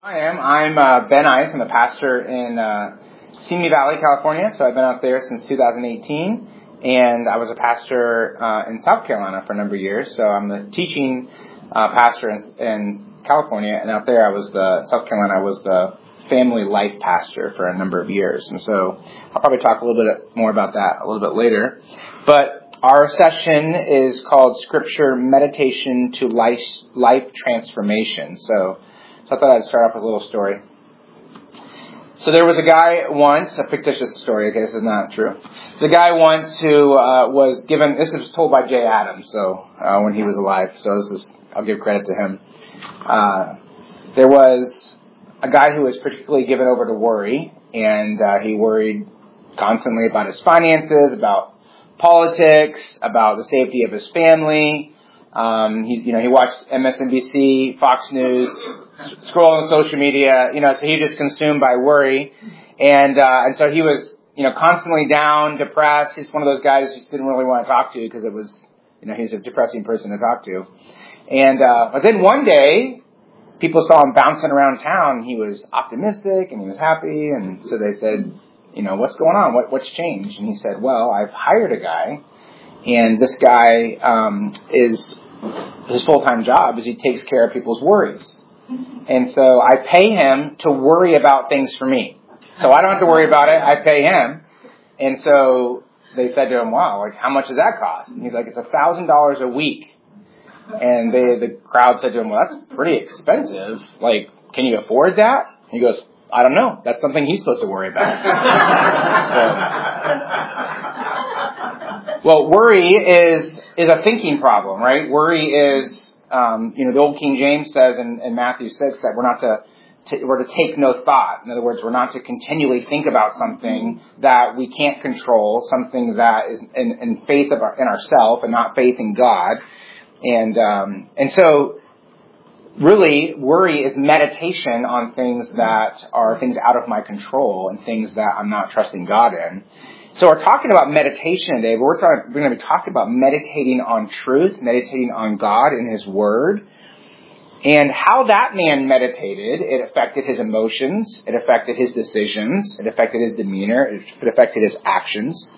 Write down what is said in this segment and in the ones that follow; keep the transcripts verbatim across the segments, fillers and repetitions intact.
I am. I'm uh, Ben Ice. I'm a pastor in uh, Simi Valley, California. So I've been out there since two thousand eighteen, and I was a pastor uh, in South Carolina for a number of years. So I'm the teaching uh, pastor in, in California, and out there I was the South Carolina. I was the family life pastor for a number of years, and so I'll probably talk a little bit more about that a little bit later. But our session is called Scripture Meditation to Life Life Transformation. So. So I thought I'd start off with a little story. So there was a guy once, a fictitious story, okay, this is not true. There's a guy once who uh, was given, this was told by Jay Adams, so uh, when he was alive, so this is, I'll give credit to him. Uh, there was a guy who was particularly given over to worry, and uh, he worried constantly about his finances, about politics, about the safety of his family. Um, he, you know, he watched M S N B C, Fox News, scroll on social media, you know, so he was just consumed by worry. And, uh, and so he was, you know, constantly down, depressed. He's one of those guys who just didn't really want to talk to because it was, you know, he's a depressing person to talk to. And, uh, but then one day, people saw him bouncing around town. He was optimistic and he was happy. And so they said, you know, what's going on? What, what's changed? And he said, well, I've hired a guy. And this guy um, is, his full-time job is he takes care of people's worries. And so I pay him to worry about things for me. So I don't have to worry about it. I pay him. And so they said to him, wow, like, how much does that cost? And he's like, it's one thousand dollars a week. And they, the crowd said to him, well, that's pretty expensive. Like, can you afford that? And he goes, I don't know. That's something he's supposed to worry about. so, Well, worry is is a thinking problem, right? Worry is, um, you know, the old King James says in, in Matthew six that we're not to, to we're to take no thought. In other words, we're not to continually think about something that we can't control, something that is in, in faith of our, in ourselves and not faith in God. And um, and so, really, worry is meditation on things that are things out of my control and things that I'm not trusting God in. So we're talking about meditation today, but we're, talking, we're going to be talking about meditating on truth, meditating on God and His Word, and how that man meditated. It affected his emotions, it affected his decisions, it affected his demeanor, it affected his actions.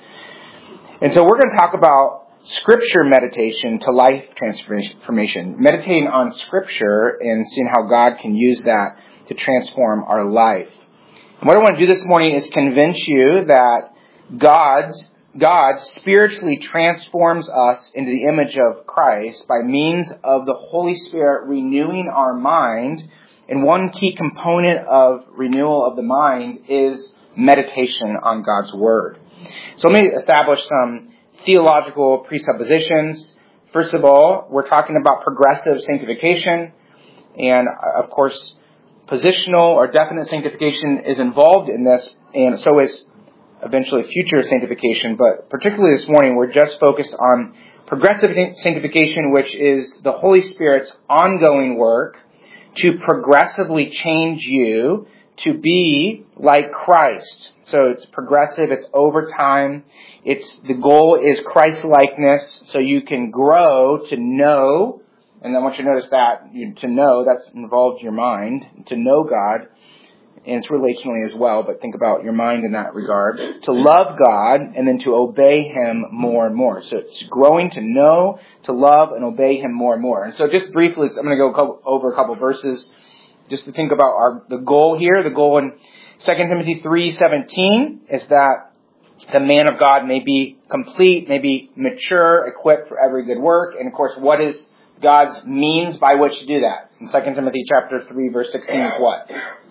And so we're going to talk about Scripture meditation to life transformation, meditating on Scripture and seeing how God can use that to transform our life. And what I want to do this morning is convince you that God's, God spiritually transforms us into the image of Christ by means of the Holy Spirit renewing our mind. And one key component of renewal of the mind is meditation on God's Word. So let me establish some theological presuppositions. First of all, we're talking about progressive sanctification. And of course, positional or definite sanctification is involved in this, and so is eventually future sanctification, but particularly this morning, we're just focused on progressive sanctification, which is the Holy Spirit's ongoing work to progressively change you to be like Christ. So it's progressive, it's over time, it's, the goal is Christ-likeness, so you can grow to know, and I want you to notice that, you, to know, that's involved your mind, to know God, and it's relationally as well, but think about your mind in that regard. To love God and then to obey Him more and more. So it's growing to know, to love, and obey Him more and more. And so just briefly, I'm going to go over a couple verses just to think about our the goal here. The goal in Second Timothy three seventeen is that the man of God may be complete, may be mature, equipped for every good work. And of course, what is God's means by which to do that? In Second Timothy chapter three, verse sixteen is what?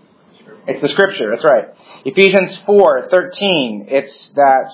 It's the Scripture, that's right. Ephesians four thirteen, it's that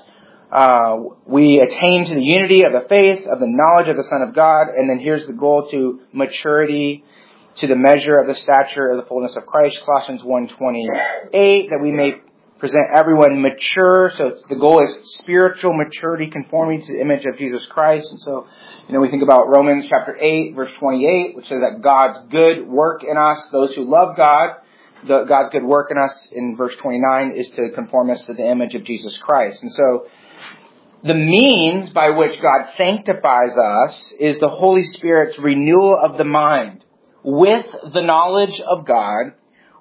uh, we attain to the unity of the faith, of the knowledge of the Son of God, and then here's the goal to maturity, to the measure of the stature of the fullness of Christ, Colossians one twenty-eight, that we may present everyone mature. So it's, the goal is spiritual maturity, conforming to the image of Jesus Christ. And so, you know, we think about Romans chapter eight, verse twenty-eight, which says that God's good work in us, those who love God, The, God's good work in us, in verse twenty-nine, is to conform us to the image of Jesus Christ. And so the means by which God sanctifies us is the Holy Spirit's renewal of the mind with the knowledge of God,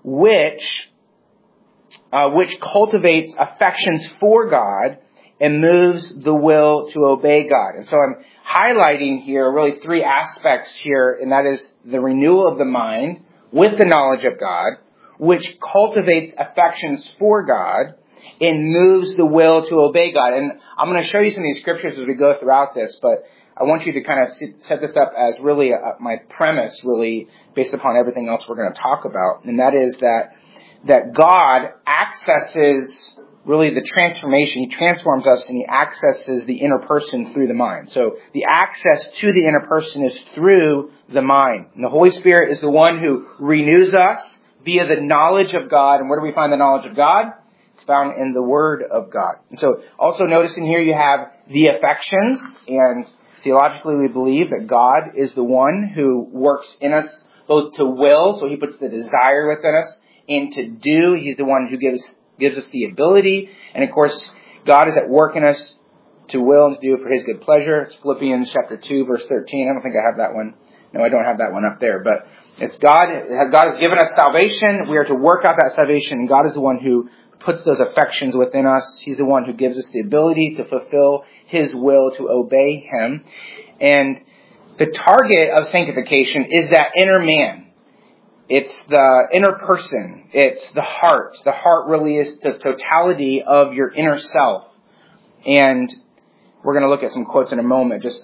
which uh, which cultivates affections for God and moves the will to obey God. And so I'm highlighting here really three aspects here, and that is the renewal of the mind with the knowledge of God, which cultivates affections for God and moves the will to obey God. And I'm going to show you some of these scriptures as we go throughout this, but I want you to kind of set this up as really a, my premise, really based upon everything else we're going to talk about. And that is that, that God accesses really the transformation. He transforms us and He accesses the inner person through the mind. So the access to the inner person is through the mind. And the Holy Spirit is the one who renews us via the knowledge of God. And where do we find the knowledge of God? It's found in the Word of God. And so also notice in here you have the affections. And theologically we believe that God is the one who works in us both to will, so He puts the desire within us, and to do. He's the one who gives gives us the ability. And of course, God is at work in us to will and to do for His good pleasure. It's Philippians chapter two, verse thirteen. I don't think I have that one. No, I don't have that one up there. But it's God. God has given us salvation. We are to work out that salvation. And God is the one who puts those affections within us. He's the one who gives us the ability to fulfill His will, to obey Him. And the target of sanctification is that inner man. It's the inner person. It's the heart. The heart really is the totality of your inner self. And we're going to look at some quotes in a moment. Just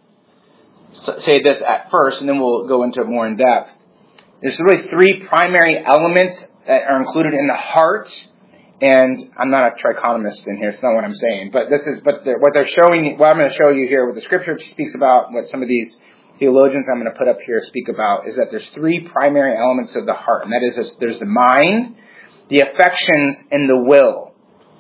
to say this at first, and then we'll go into it more in depth. There's really three primary elements that are included in the heart. And I'm not a trichotomist in here. It's not what I'm saying. But this is, but what they're showing, what I'm going to show you here, what the Scripture speaks about, what some of these theologians I'm going to put up here speak about, is that there's three primary elements of the heart. And that is, there's the mind, the affections, and the will.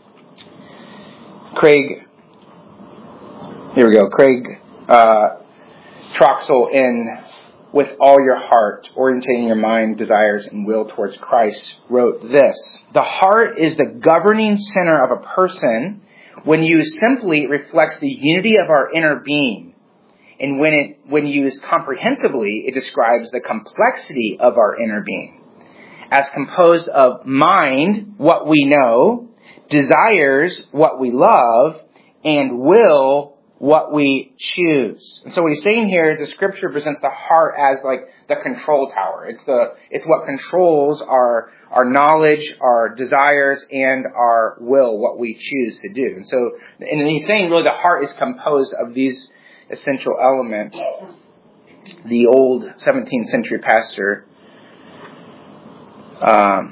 Craig, here we go. Craig uh, Troxel in With All Your Heart, Orientating Your Mind, Desires, and Will Towards Christ, wrote this: the heart is the governing center of a person. When used simply, it reflects the unity of our inner being. And when it, when used comprehensively, it describes the complexity of our inner being, as composed of mind, what we know, desires, what we love, and will, what we choose. And so what he's saying here is the Scripture presents the heart as like the control tower. It's the, it's what controls our, our knowledge, our desires, and our will, what we choose to do. And so, and he's saying really the heart is composed of these essential elements. The old seventeenth century pastor, um,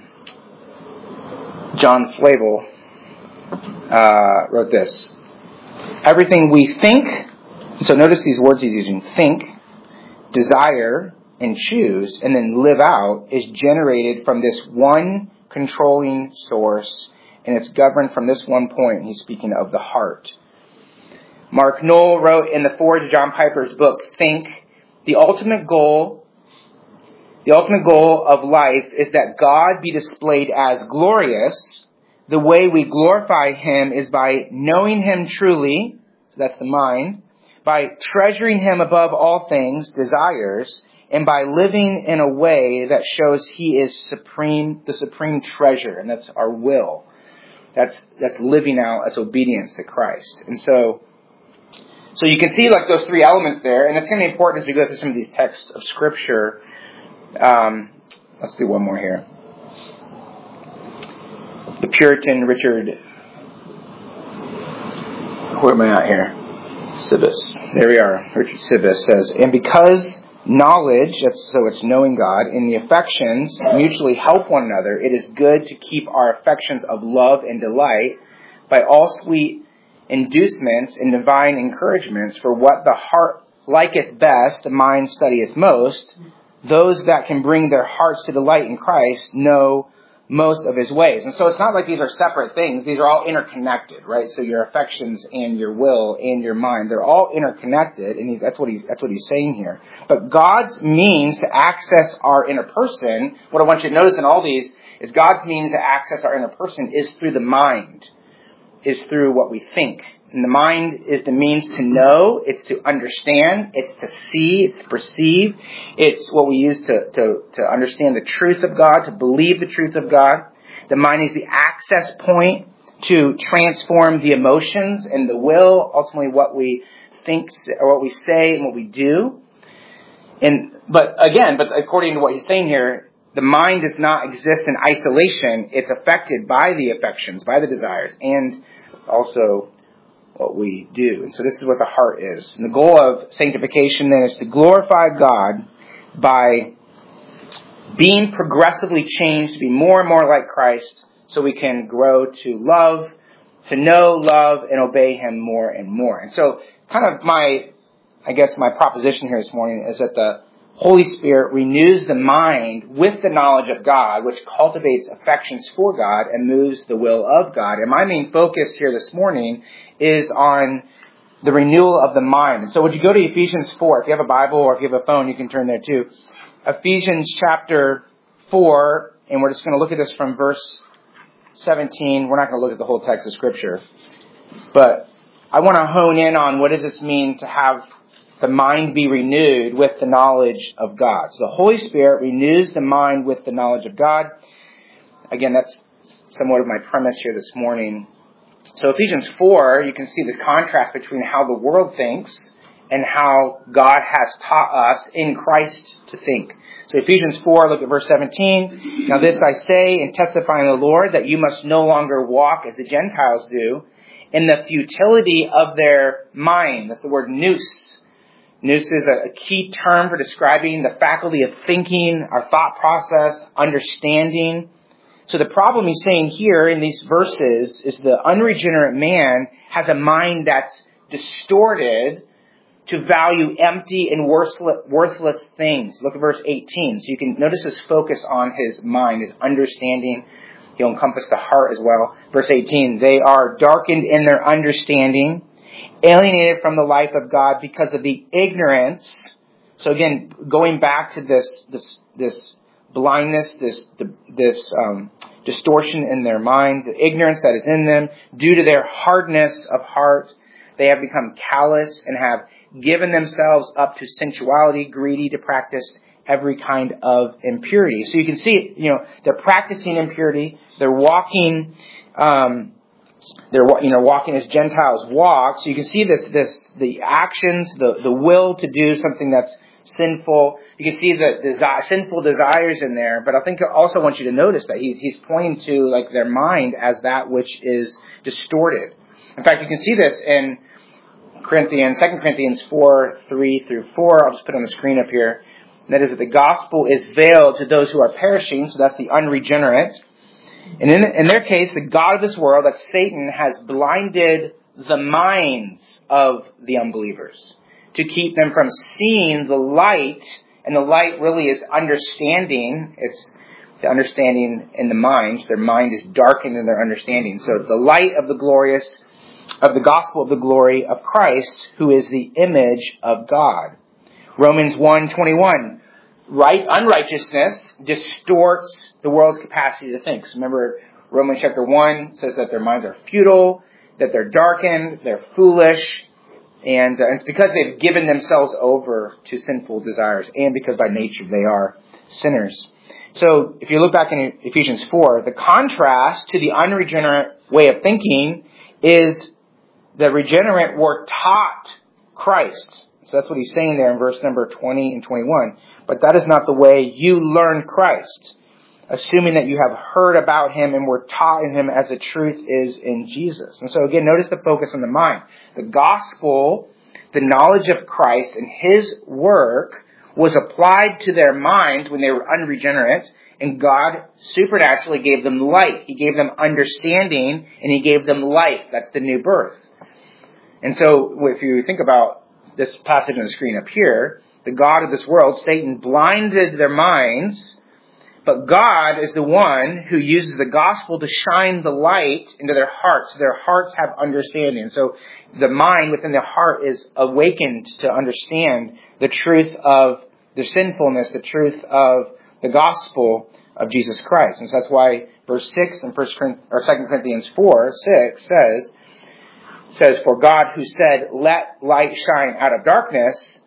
John Flavel, uh, wrote this: everything we think, so notice these words he's using, think, desire, and choose, and then live out, is generated from this one controlling source, and it's governed from this one point. He's speaking of the heart. Mark Knoll wrote in the foreword to John Piper's book, Think, the ultimate goal, the ultimate goal of life is that God be displayed as glorious. The way we glorify Him is by knowing Him truly, so that's the mind, by treasuring Him above all things, desires, and by living in a way that shows He is supreme, the supreme treasure, and that's our will. That's that's living out as obedience to Christ. And so, so you can see like those three elements there, and it's going to be important as we go through some of these texts of Scripture. Um, let's do one more here. The Puritan Richard, where am I at here? Sibbes. There we are. Richard Sibbes says, and because knowledge, that's, so it's knowing God, and the affections mutually help one another, it is good to keep our affections of love and delight by all sweet inducements and divine encouragements, for what the heart liketh best, the mind studieth most. Those that can bring their hearts to delight in Christ know most of His ways. And so it's not like these are separate things. These are all interconnected, right? So your affections and your will and your mind, they're all interconnected, and that's what he's that's what he's saying here. But God's means to access our inner person, what I want you to notice in all these is God's means to access our inner person is through the mind. is through what we think. And the mind is the means to know, it's to understand, it's to see, it's to perceive. It's what we use to, to, to understand the truth of God, to believe the truth of God. The mind is the access point to transform the emotions and the will, ultimately what we think or what we say and what we do. And but again, but according to what he's saying here, the mind does not exist in isolation. It's affected by the affections, by the desires, and also what we do. And so this is what the heart is. And the goal of sanctification then is to glorify God by being progressively changed to be more and more like Christ, so we can grow to love, to know, love, and obey Him more and more. And so kind of my, I guess my proposition here this morning is that the Holy Spirit renews the mind with the knowledge of God, which cultivates affections for God and moves the will of God. And my main focus here this morning is on the renewal of the mind. And so would you go to Ephesians four? If you have a Bible or if you have a phone, you can turn there too. Ephesians chapter four, and we're just going to look at this from verse seventeen. We're not going to look at the whole text of Scripture. But I want to hone in on what does this mean to have the mind be renewed with the knowledge of God. So the Holy Spirit renews the mind with the knowledge of God. Again, that's somewhat of my premise here this morning. So Ephesians four, you can see this contrast between how the world thinks and how God has taught us in Christ to think. So Ephesians four, look at verse seventeen. Now this I say and testify in the Lord, that you must no longer walk as the Gentiles do, in the futility of their mind. That's the word nous. Nous is a key term for describing the faculty of thinking, our thought process, understanding. So the problem he's saying here in these verses is the unregenerate man has a mind that's distorted to value empty and worthless things. Look at verse eighteen. So you can notice his focus on his mind, his understanding. He'll encompass the heart as well. Verse eighteen, they are darkened in their understanding, alienated from the life of God because of the ignorance. So again, going back to this this this blindness, this this um, distortion in their mind, the ignorance that is in them, due to their hardness of heart, they have become callous and have given themselves up to sensuality, greedy to practice every kind of impurity. So you can see, you know, they're practicing impurity. They're walking. Um, They're, you know, walking as Gentiles walk. So you can see this, this, the actions, the, the will to do something that's sinful. You can see the desi- sinful desires in there. But I think I also want you to notice that he's, he's pointing to like their mind as that which is distorted. In fact, you can see this in Corinthians, Second Corinthians four, three through four. I'll just put it on the screen up here. And that is that the gospel is veiled to those who are perishing. So that's the unregenerate. And in, in their case, the God of this world, that Satan, has blinded the minds of the unbelievers to keep them from seeing the light. And the light really is understanding. It's the understanding in the mind. Their mind is darkened in their understanding. So the light of the glorious, of the gospel of the glory of Christ, who is the image of God. Romans one twenty-one. Right, unrighteousness distorts the world's capacity to think. So remember, Romans chapter one says that their minds are futile, that they're darkened, they're foolish, and, uh, it's because they've given themselves over to sinful desires, and because by nature they are sinners. So if you look back in Ephesians four, the contrast to the unregenerate way of thinking is the regenerate were taught Christ. So that's what he's saying there in verse number twenty and twenty-one. But that is not the way you learn Christ, assuming that you have heard about Him and were taught in Him as the truth is in Jesus. And so again, notice the focus on the mind. The gospel, the knowledge of Christ and His work was applied to their minds when they were unregenerate, and God supernaturally gave them light. He gave them understanding, and He gave them life. That's the new birth. And so if you think about this passage on the screen up here, the God of this world, Satan, blinded their minds, but God is the one who uses the gospel to shine the light into their hearts. Their hearts have understanding. So the mind within the heart is awakened to understand the truth of the sinfulness, the truth of the gospel of Jesus Christ. And so that's why verse six in First Corinthians, or Second Corinthians four, six says, says, for God who said, let light shine out of darkness.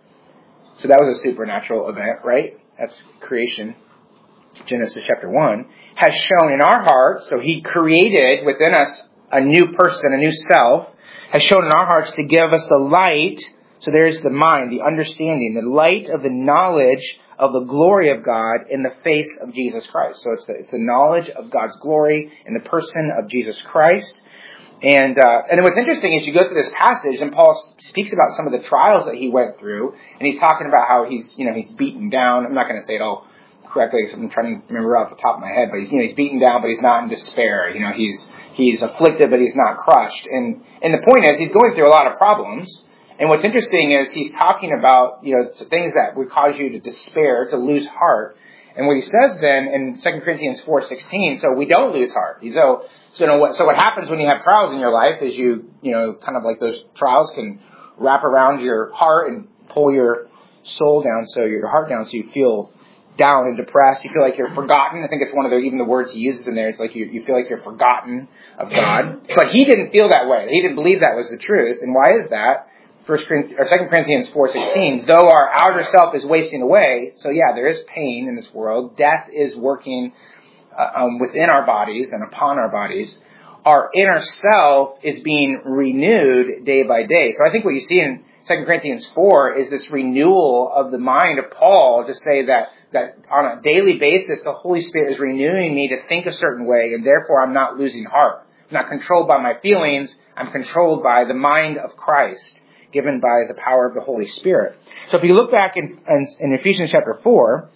So that was a supernatural event, right? That's creation. Genesis chapter one, has shown in our hearts, so He created within us a new person, a new self, has shown in our hearts to give us the light. So there's the mind, the understanding, the light of the knowledge of the glory of God in the face of Jesus Christ. So it's the, it's the knowledge of God's glory in the person of Jesus Christ. And uh, and then what's interesting is you go through this passage and Paul speaks about some of the trials that he went through, and he's talking about how he's, you know, he's beaten down. I'm not going to say it all correctly, because I'm trying to remember off the top of my head, but he's, you know, he's beaten down, but he's not in despair. You know, he's he's afflicted, but he's not crushed. And and the point is, he's going through a lot of problems. And what's interesting is he's talking about, you know, things that would cause you to despair, to lose heart. And what he says then in Second Corinthians four sixteen, so we don't lose heart. So, so, you know, what, so what happens when you have trials in your life is you, you know, kind of like those trials can wrap around your heart and pull your soul down, so your heart down, so you feel down and depressed. You feel like you're forgotten. I think it's one of the, even the words he uses in there. It's like you, you feel like you're forgotten of God. But he didn't feel that way. He didn't believe that was the truth. And why is that? First Corinthians, or Second Corinthians four sixteen, though our outer self is wasting away, so yeah, there is pain in this world. Death is working uh, um, within our bodies and upon our bodies. Our inner self is being renewed day by day. So I think what you see in Second Corinthians four is this renewal of the mind of Paul to say that, that on a daily basis, the Holy Spirit is renewing me to think a certain way, and therefore I'm not losing heart. I'm not controlled by my feelings. I'm controlled by the mind of Christ, given by the power of the Holy Spirit. So if you look back in, in, in Ephesians chapter four,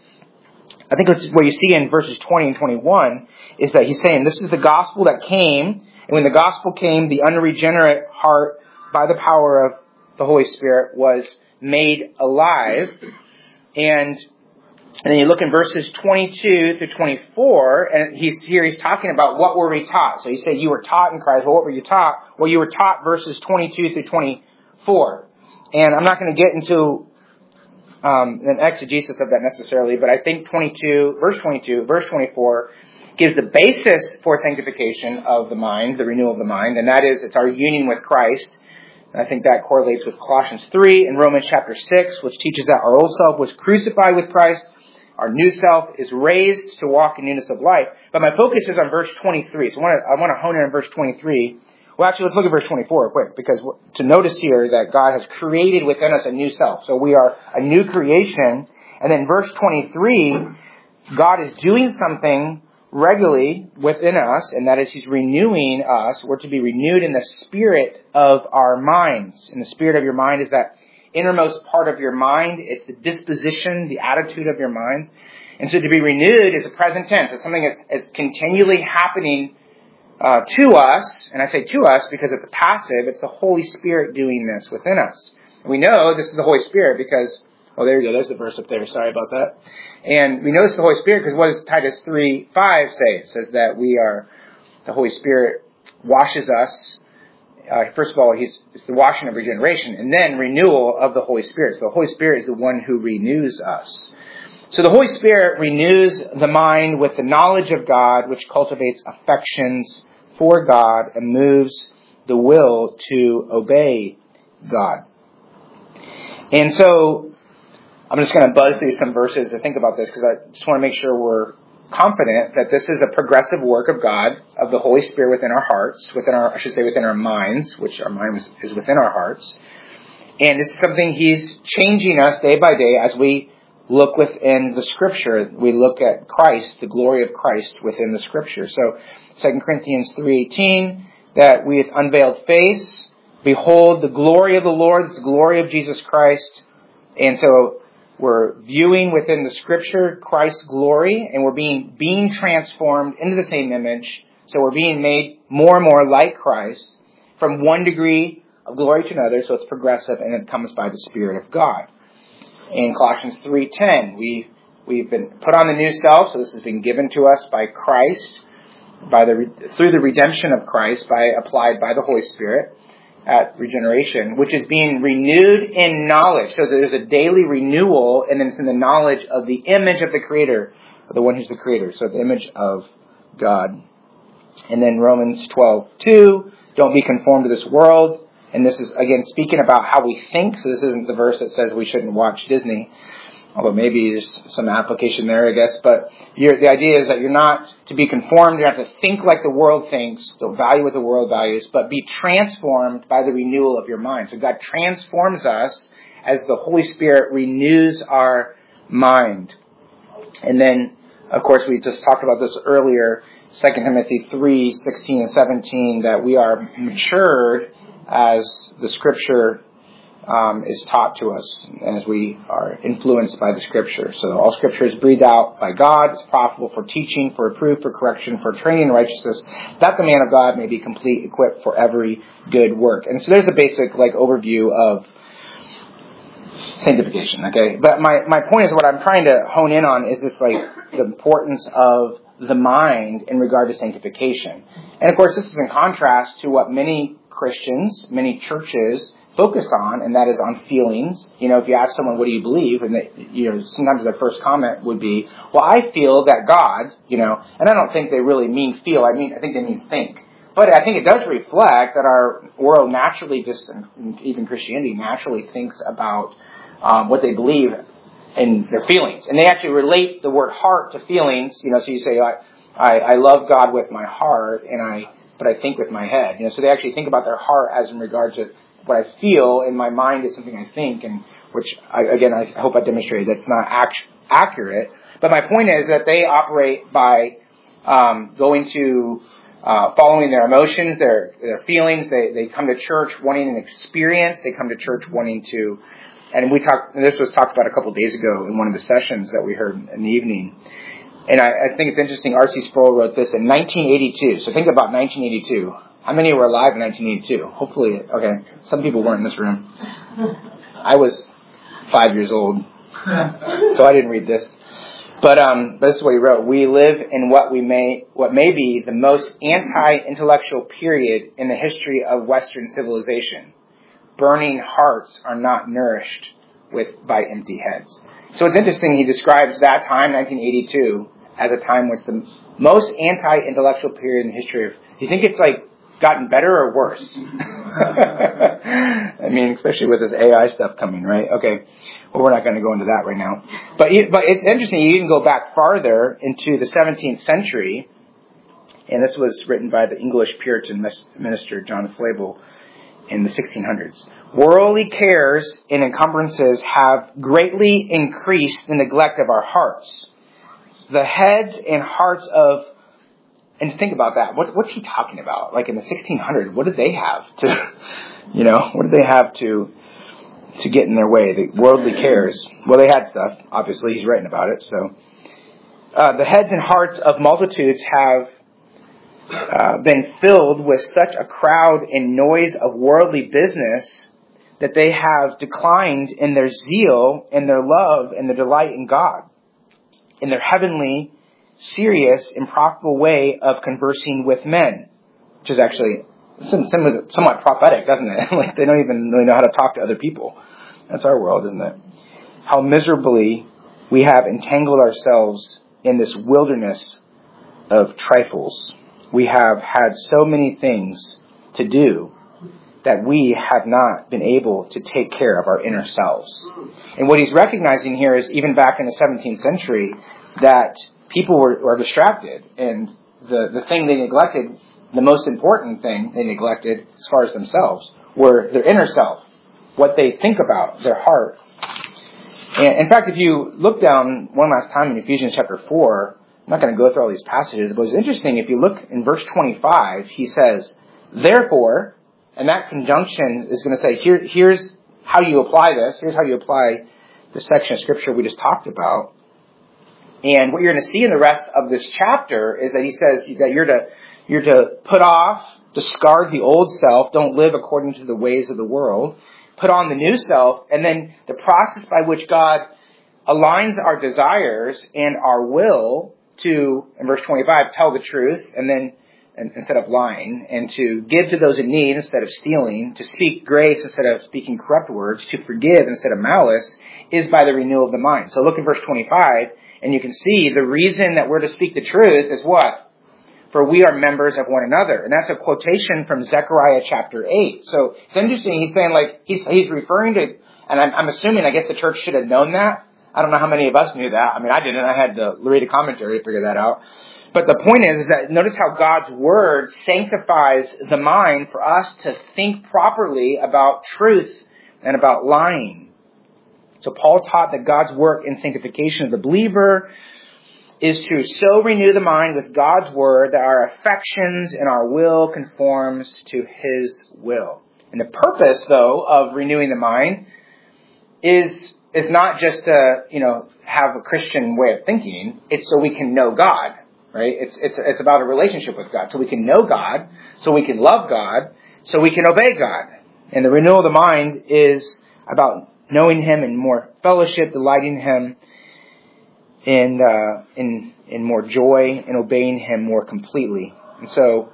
I think it's what you see in verses twenty and twenty-one is that he's saying this is the gospel that came, and when the gospel came, the unregenerate heart, by the power of the Holy Spirit, was made alive. And, and then you look in verses twenty-two through twenty-four, and he's here he's talking about what were we taught. So you say you were taught in Christ. Well, what were you taught? Well, you were taught verses twenty-two through twenty-four. And I'm not going to get into um, an exegesis of that necessarily, but I think twenty-two, verse twenty-two, verse twenty-four gives the basis for sanctification of the mind, the renewal of the mind, and that is it's our union with Christ. And I think that correlates with Colossians three and Romans chapter six, which teaches that our old self was crucified with Christ. Our new self is raised to walk in newness of life. But my focus is on verse twenty-three. So I want to, I want to hone in on verse twenty-three. Well, actually, let's look at verse twenty-four quick, because to notice here that God has created within us a new self. So we are a new creation. And then verse twenty-three, God is doing something regularly within us, and that is He's renewing us. We're to be renewed in the spirit of our minds. And the spirit of your mind is that innermost part of your mind. It's the disposition, the attitude of your mind. And so to be renewed is a present tense. It's something that's, that's continually happening uh, to us. And I say to us because it's passive. It's the Holy Spirit doing this within us. And we know this is the Holy Spirit because, oh, there you go. There's the verse up there. Sorry about that. And we know it's the Holy Spirit because what does Titus three five say? It says that we are, the Holy Spirit washes us. Uh, first of all, he's, it's the washing of regeneration, and then renewal of the Holy Spirit. So the Holy Spirit is the one who renews us. So the Holy Spirit renews the mind with the knowledge of God, which cultivates affections for God and moves the will to obey God. And so I'm just going to buzz through some verses to think about this because I just want to make sure we're confident that this is a progressive work of God, of the Holy Spirit within our hearts, within our, I should say within our minds, which our mind is within our hearts. And it's something He's changing us day by day as we look within the Scripture. We look at Christ, the glory of Christ within the Scripture. So Second Corinthians three eighteen, that we with unveiled face behold the glory of the Lord, the glory of Jesus Christ. And so we're viewing within the Scripture Christ's glory, and we're being being transformed into the same image. So we're being made more and more like Christ from one degree of glory to another. So it's progressive, and it comes by the Spirit of God. In Colossians three ten, we we've been put on the new self. So this has been given to us by Christ, by the through the redemption of Christ, by applied by the Holy Spirit at regeneration, which is being renewed in knowledge. So there's a daily renewal, and it's in the knowledge of the image of the Creator, the one who's the creator. So the image of God. And then Romans twelve two, don't be conformed to this world. And this is, again, speaking about how we think. So this isn't the verse that says we shouldn't watch Disney. Although maybe there's some application there, I guess. But you're, the idea is that you're not to be conformed. You have to think like the world thinks. Don't value what the world values. But be transformed by the renewal of your mind. So God transforms us as the Holy Spirit renews our mind. And then, of course, we just talked about this earlier. Second Timothy three sixteen and seventeen, that we are matured as the Scripture um, is taught to us, as we are influenced by the Scripture. So all Scripture is breathed out by God. It's profitable for teaching, for reproof, for correction, for training in righteousness, that the man of God may be complete, equipped for every good work. And so there's a basic like overview of sanctification. Okay, but my my point is, what I'm trying to hone in on is this like the importance of the mind in regard to sanctification. And of course, this is in contrast to what many Christians, many churches focus on, and that is on feelings. You know, if you ask someone, what do you believe? And they, you know, sometimes their first comment would be, well, I feel that God, you know, and I don't think they really mean feel. I mean, I think they mean think. But I think it does reflect that our world naturally, just even Christianity naturally thinks about um, what they believe in their feelings. And they actually relate the word heart to feelings. You know, so you say, I, I, I love God with my heart, and I, but I think with my head. You know, so they actually think about their heart as in regard to what I feel, and my mind is something I think, and which, I, again, I hope I demonstrated that's not act- accurate. But my point is that they operate by um, going to, uh, following their emotions, their their feelings. They they come to church wanting an experience. They come to church wanting to, and we talked. And this was talked about a couple of days ago in one of the sessions that we heard in the evening. And I, I think it's interesting. R C Sproul wrote this in nineteen eighty-two. So think about nineteen eighty-two. How many were alive in nineteen eighty-two? Hopefully, okay, some people weren't in this room. I was five years old, so I didn't read this. But um, but this is what he wrote. We live in what we may what may be the most anti-intellectual period in the history of Western civilization. Burning hearts are not nourished with by empty heads. So it's interesting. He describes that time, nineteen eighty-two, as a time which the most anti-intellectual period in the history of. Do you think it's like gotten better or worse? I mean, especially with this A I stuff coming, right? Okay. Well, we're not going to go into that right now. But but it's interesting. You can go back farther into the seventeenth century, and this was written by the English Puritan minister John Flavel in the sixteen hundreds. Worldly cares and encumbrances have greatly increased the neglect of our hearts. The heads and hearts of And think about that. What, what's he talking about? Like in the sixteen hundreds, what did they have to, you know, what did they have to to get in their way? The worldly cares. Well, they had stuff. Obviously, he's writing about it. So, uh, the heads and hearts of multitudes have uh, been filled with such a crowd and noise of worldly business that they have declined in their zeal and their love and their delight in God, in their heavenly, serious and profitable way of conversing with men, which is actually somewhat prophetic, doesn't it? Like they don't even really know how to talk to other people. That's our world, isn't it? How miserably we have entangled ourselves in this wilderness of trifles. We have had so many things to do that we have not been able to take care of our inner selves. And what he's recognizing here is, even back in the seventeenth century, that people were, were distracted, and the, the thing they neglected, the most important thing they neglected as far as themselves, were their inner self, what they think about, their heart. And in fact, if you look down one last time in Ephesians chapter four, I'm not going to go through all these passages, but it's interesting, if you look in verse twenty-five, he says, therefore, and that conjunction is going to say, here, here's how you apply this, here's how you apply the section of Scripture we just talked about. And what you're going to see in the rest of this chapter is that he says that you're to you're to put off, discard the old self, don't live according to the ways of the world, put on the new self, and then the process by which God aligns our desires and our will to, in verse twenty-five, tell the truth, and then and, instead of lying, and to give to those in need instead of stealing, to speak grace instead of speaking corrupt words, to forgive instead of malice, is by the renewal of the mind. So look at verse twenty-five. And you can see the reason that we're to speak the truth is what? For we are members of one another. And that's a quotation from Zechariah chapter eight. So it's interesting. He's saying like, he's, he's referring to, and I'm, I'm assuming, I guess the church should have known that. I don't know how many of us knew that. I mean, I didn't. I had to read a commentary to figure that out. But the point is, is that notice how God's word sanctifies the mind for us to think properly about truth and about lying. So Paul taught that God's work in sanctification of the believer is to so renew the mind with God's word that our affections and our will conforms to his will. And the purpose, though, of renewing the mind is, is not just to, you know, have a Christian way of thinking. It's so we can know God, right? It's, it's, it's about a relationship with God. So we can know God, so we can love God, so we can obey God. And the renewal of the mind is about knowing him in more fellowship, delighting him in, uh, in, in more joy, and obeying him more completely. And so,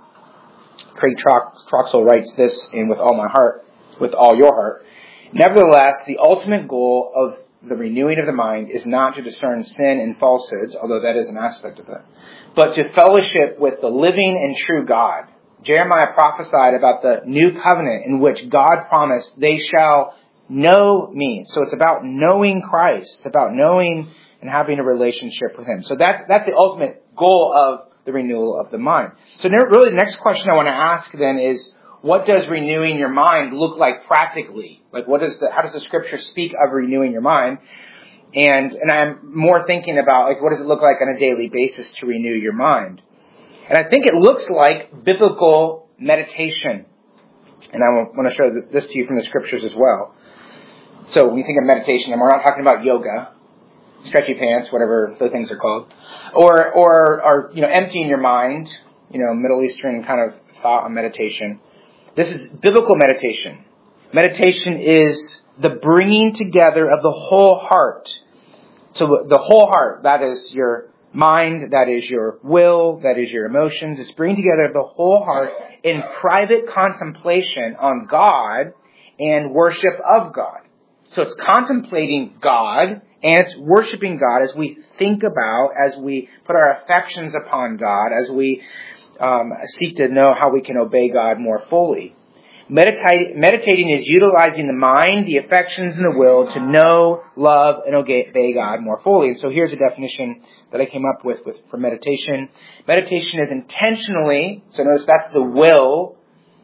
Craig Troxel writes this in With All My Heart, with all your heart. Nevertheless, the ultimate goal of the renewing of the mind is not to discern sin and falsehoods, although that is an aspect of it, but to fellowship with the living and true God. Jeremiah prophesied about the new covenant in which God promised they shall know me. So it's about knowing Christ. It's about knowing and having a relationship with him. So that, that's the ultimate goal of the renewal of the mind. So really the next question I want to ask then is, what does renewing your mind look like practically? Like what does the, how does the scripture speak of renewing your mind? And, and I'm more thinking about like, what does it look like on a daily basis to renew your mind? And I think it looks like biblical meditation. And I want to show this to you from the scriptures as well. So when you think of meditation, and we're not talking about yoga, stretchy pants, whatever the things are called, or, or, or, you know, emptying your mind, you know, Middle Eastern kind of thought on meditation. This is biblical meditation. Meditation is the bringing together of the whole heart. So the whole heart, that is your mind, that is your will, that is your emotions. It's bringing together the whole heart in private contemplation on God and worship of God. So it's contemplating God and it's worshiping God as we think about, as we put our affections upon God, as we um, seek to know how we can obey God more fully. Meditate, meditating is utilizing the mind, the affections, and the will to know, love, and obey God more fully. And so here's a definition that I came up with, with for meditation. Meditation is intentionally, so notice that's the will,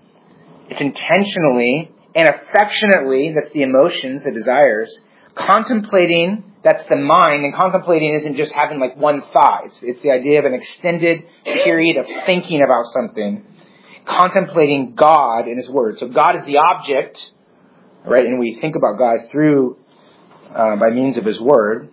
it's intentionally and affectionately, that's the emotions, the desires, contemplating, that's the mind, and contemplating isn't just having like one thought. It's, it's the idea of an extended period of thinking about something. Contemplating God in his word. So God is the object, right? And we think about God through, uh, by means of his word.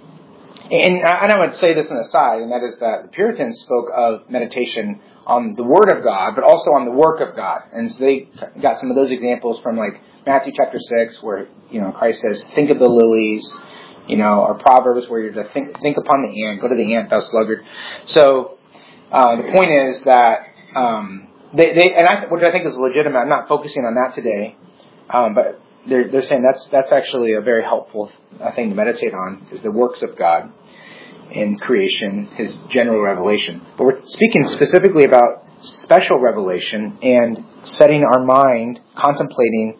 And, and I would say this on the side, and that is that the Puritans spoke of meditation on the word of God, but also on the work of God. And so they got some of those examples from like Matthew chapter six, where, you know, Christ says, think of the lilies, you know, or Proverbs where you're to think, think upon the ant, go to the ant, thou sluggard. So, uh, the point is that, um, They, they, and I, which I think is legitimate. I'm not focusing on that today, um, but they're, they're saying that's that's actually a very helpful uh, thing to meditate on, is the works of God in creation, his general revelation. But we're speaking specifically about special revelation and setting our mind, contemplating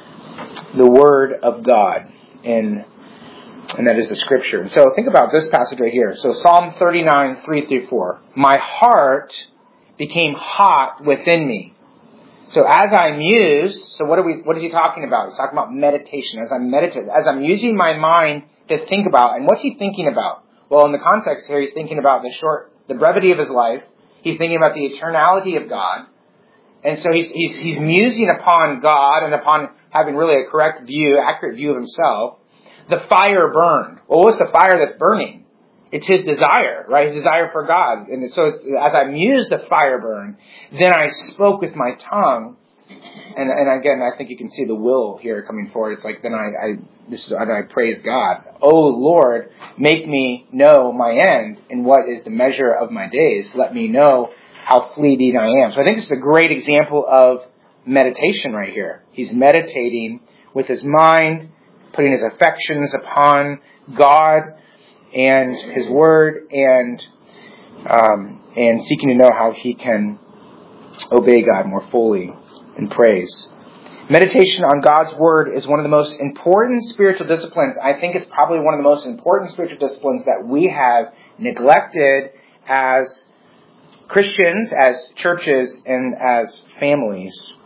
the Word of God, and and that is the Scripture. And so think about this passage right here. So Psalm thirty-nine, three through four. My heart became hot within me. So as I muse, so what are we, what is he talking about? He's talking about meditation. As I meditate, as I'm using my mind to think about, and what's he thinking about? Well, in the context here, he's thinking about the short, the brevity of his life. He's thinking about the eternality of God. And so he's, he's, he's musing upon God and upon having really a correct view, accurate view of himself. The fire burned. Well, what's the fire that's burning? It's his desire, right? His desire for God. And so it's, as I mused, the fire burned. Then I spoke with my tongue. And, and again, I think you can see the will here coming forward. It's like, then I, I this is, and I praise God. Oh Lord, make me know my end and what is the measure of my days. Let me know how fleeting I am. So I think this is a great example of meditation right here. He's meditating with his mind, putting his affections upon God, and His Word, and um, and seeking to know how he can obey God more fully in praise. Meditation on God's Word is one of the most important spiritual disciplines. I think it's probably one of the most important spiritual disciplines that we have neglected as Christians, as churches, and as families.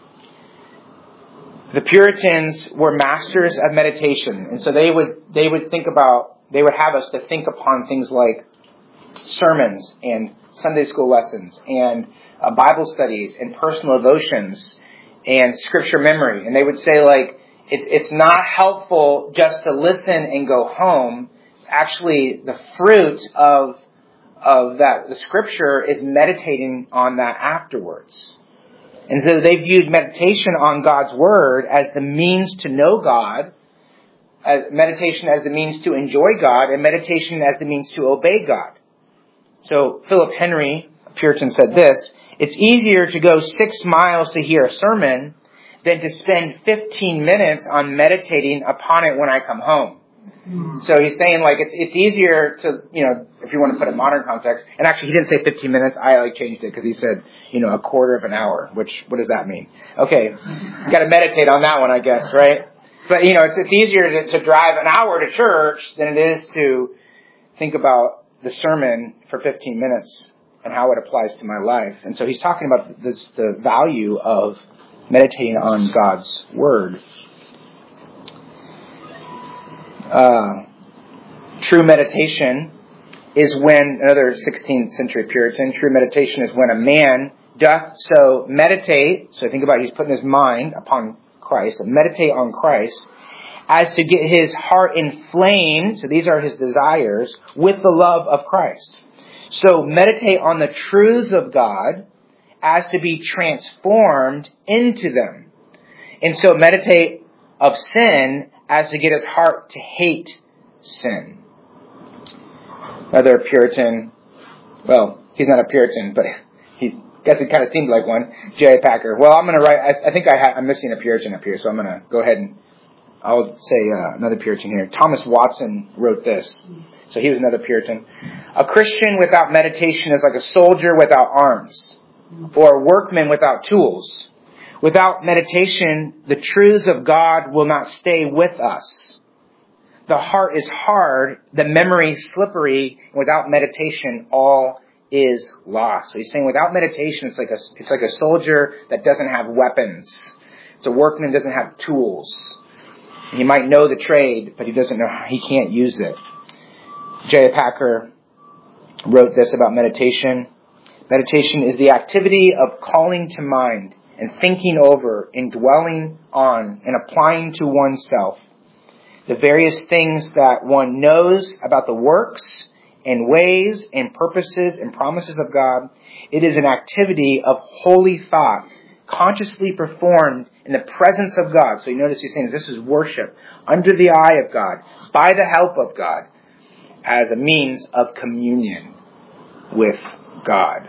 The Puritans were masters of meditation, and so they would they would think about, they would have us to think upon things like sermons and Sunday school lessons and uh, Bible studies and personal devotions and scripture memory. And they would say, like, it, it's not helpful just to listen and go home. Actually, the fruit of of that, the scripture, is meditating on that afterwards. And so they viewed meditation on God's Word as the means to know God, as meditation as the means to enjoy God, and meditation as the means to obey God. So Philip Henry, a Puritan, said this: "It's easier to go six miles to hear a sermon than to spend fifteen minutes on meditating upon it when I come home." Mm-hmm. So he's saying, like, it's it's easier to, you know, if you want to put it in modern context, and actually he didn't say fifteen minutes, I like changed it because he said, you know, a quarter of an hour, which, what does that mean? Okay, you got to meditate on that one, I guess, right? But, you know, it's, it's easier to, to drive an hour to church than it is to think about the sermon for fifteen minutes and how it applies to my life. And so he's talking about this, the value of meditating on God's Word. Uh, true meditation is when, another sixteenth century Puritan, true meditation is when a man doth so meditate, so think about it, he's putting his mind upon Christ, so meditate on Christ, as to get his heart inflamed, so these are his desires, with the love of Christ. So meditate on the truths of God as to be transformed into them. And so meditate of sin as to get his heart to hate sin. Another Puritan, well, he's not a Puritan, but he guess it kind of seemed like one, J A Packer. Well, I'm going to write, I, I think I ha- I'm missing a Puritan up here, so I'm going to go ahead and I'll say uh, another Puritan here. Thomas Watson wrote this. So he was another Puritan. "A Christian without meditation is like a soldier without arms, or a workman without tools. Without meditation, the truths of God will not stay with us. The heart is hard, the memory slippery, and without meditation, all is lost." So he's saying without meditation, it's like a, it's like a soldier that doesn't have weapons. It's a workman that doesn't have tools. He might know the trade, but he doesn't know how, he can't use it. J A Packer wrote this about meditation. "Meditation is the activity of calling to mind and thinking over and dwelling on and applying to oneself the various things that one knows about the works and ways and purposes and promises of God. It is an activity of holy thought, consciously performed in the presence of God." So you notice he's saying this is worship under the eye of God, by the help of God, as a means of communion with God.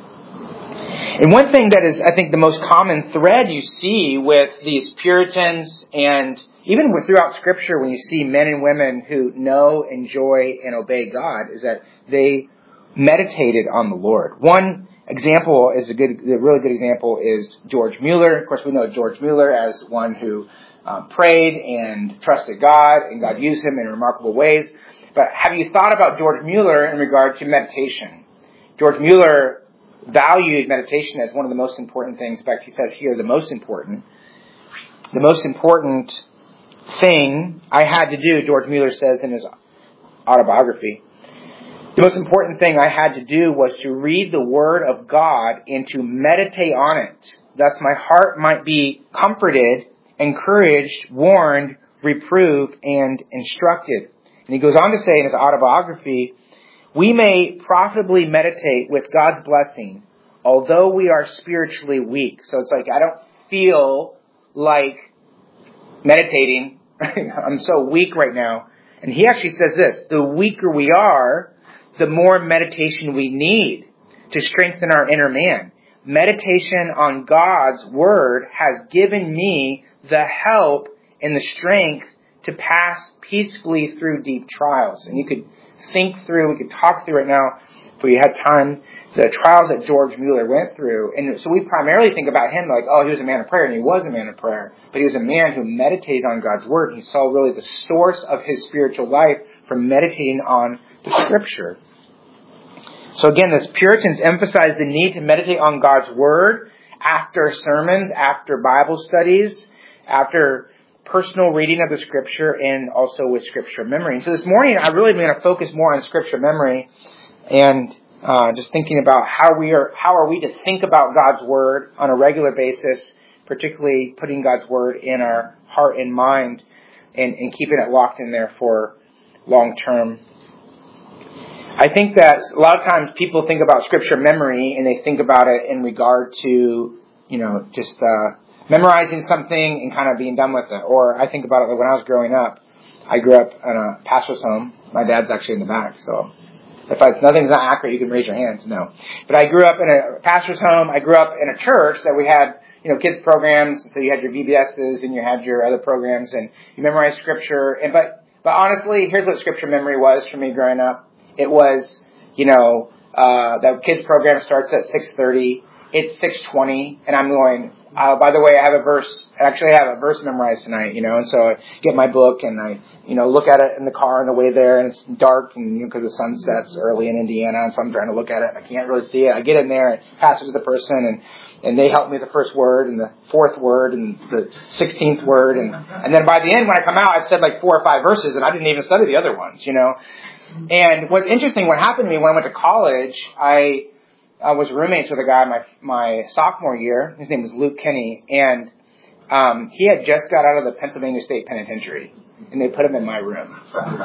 And one thing that is, I think, the most common thread you see with these Puritans, and even with throughout Scripture when you see men and women who know, enjoy, and obey God, is that they meditated on the Lord. One example is a good, a really good example is George Mueller. Of course, we know George Mueller as one who um, prayed and trusted God, and God used him in remarkable ways. But have you thought about George Mueller in regard to meditation? George Mueller valued meditation as one of the most important things. In fact, he says here, the most important. The most important thing I had to do, George Mueller says in his autobiography, the most important thing I had to do was to read the Word of God and to meditate on it. Thus my heart might be comforted, encouraged, warned, reproved, and instructed. And he goes on to say in his autobiography, "We may profitably meditate with God's blessing, although we are spiritually weak." So it's like, I don't feel like meditating. I'm so weak right now. And he actually says this: the weaker we are, the more meditation we need to strengthen our inner man. Meditation on God's Word has given me the help and the strength to pass peacefully through deep trials. And you could think through, we could talk through right now, if we had time, the trials that George Mueller went through. And so we primarily think about him like, oh, he was a man of prayer, and he was a man of prayer. But he was a man who meditated on God's Word. He saw really the source of his spiritual life from meditating on the Scripture. So again, the Puritans emphasized the need to meditate on God's Word after sermons, after Bible studies, after personal reading of the Scripture, and also with Scripture memory. And so this morning, I really am going to focus more on Scripture memory and uh, just thinking about how we are, how are we to think about God's Word on a regular basis, particularly putting God's Word in our heart and mind and, and keeping it locked in there for long term. I think that a lot of times people think about Scripture memory and they think about it in regard to, you know, just uh, memorizing something and kind of being done with it. Or I think about it like when I was growing up. I grew up in a pastor's home. My dad's actually in the back, so if I, nothing's not accurate, you can raise your hands. No, but I grew up in a pastor's home. I grew up in a church that we had, you know, kids programs. So you had your V B S's and you had your other programs, and you memorized Scripture. And but but honestly, here's what Scripture memory was for me growing up. It was, you know, uh, that kids program starts at six thirty. It's six twenty, and I'm going, uh, by the way, I have a verse, I actually have a verse memorized tonight, you know, and so I get my book and I, you know, look at it in the car on the way there, and it's dark, and you know, because the sun sets early in Indiana, and so I'm trying to look at it, and I can't really see it. I get in there, and pass it to the person, and, and they help me with the first word, and the fourth word, and the sixteenth word, and, and then by the end, when I come out, I've said like four or five verses, and I didn't even study the other ones, you know. And what's interesting, what happened to me when I went to college, I, I was roommates with a guy my my sophomore year. His name was Luke Kenny, and um, he had just got out of the Pennsylvania State Penitentiary, and they put him in my room.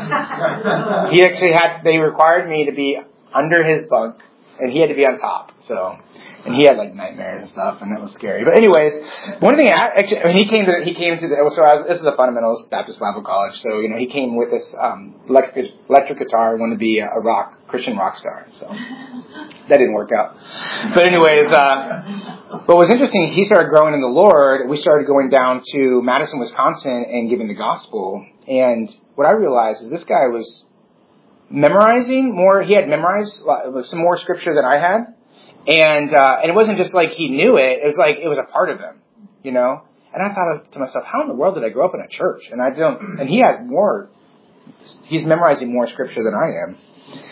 He actually had, they required me to be under his bunk, and he had to be on top, so... And he had like nightmares and stuff, and that was scary. But anyways, one thing I actually, I mean, he came to he came to the so I was, this is the Fundamentals Baptist Bible College. So you know, he came with this um, electric electric guitar, wanted to be a rock Christian rock star. So that didn't work out. But anyways, uh, what was interesting, he started growing in the Lord. We started going down to Madison, Wisconsin, and giving the gospel. And what I realized is this guy was memorizing more. He had memorized some more scripture than I had. And, uh, and it wasn't just like he knew it. It was like, it was a part of him, you know? And I thought to myself, how in the world did I grow up in a church? And I don't, and he has more, he's memorizing more scripture than I am.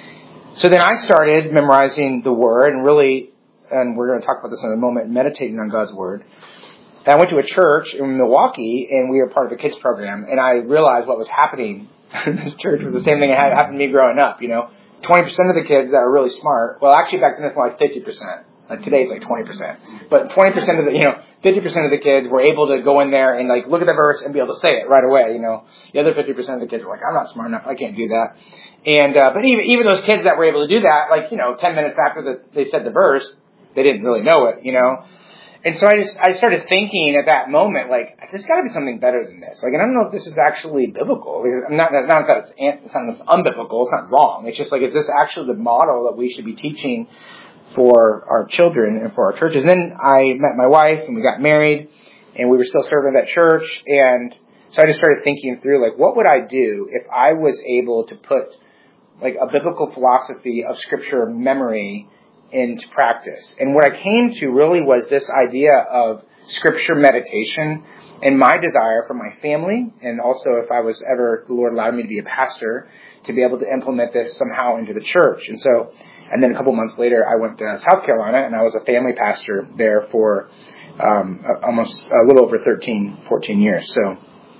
So then I started memorizing the Word and really, and we're going to talk about this in a moment, meditating on God's Word. And I went to a church in Milwaukee, and we were part of a kids program, and I realized what was happening in this church was the same thing that had happened to me growing up, you know? twenty percent of the kids that are really smart, well, actually back then it's more like fifty percent. Like today it's like twenty percent. But twenty percent of the, you know, fifty percent of the kids were able to go in there and like look at the verse and be able to say it right away, you know. The other fifty percent of the kids were like, I'm not smart enough, I can't do that. And, uh, but even, even those kids that were able to do that, like, you know, ten minutes after the, they said the verse, they didn't really know it, you know. And so I just, I started thinking at that moment, like, there's got to be something better than this. Like, and I don't know if this is actually biblical. I'm not, not that it's, it's not it's unbiblical. It's not wrong. It's just like, is this actually the model that we should be teaching for our children and for our churches? And then I met my wife and we got married and we were still serving at church. And so I just started thinking through, like, what would I do if I was able to put like a biblical philosophy of scripture memory into practice? And what I came to really was this idea of scripture meditation and my desire for my family, and also if I was ever, the Lord allowed me to be a pastor, to be able to implement this somehow into the church. And so, and then a couple months later, I went to South Carolina, and I was a family pastor there for um, almost a little over thirteen, fourteen years. So,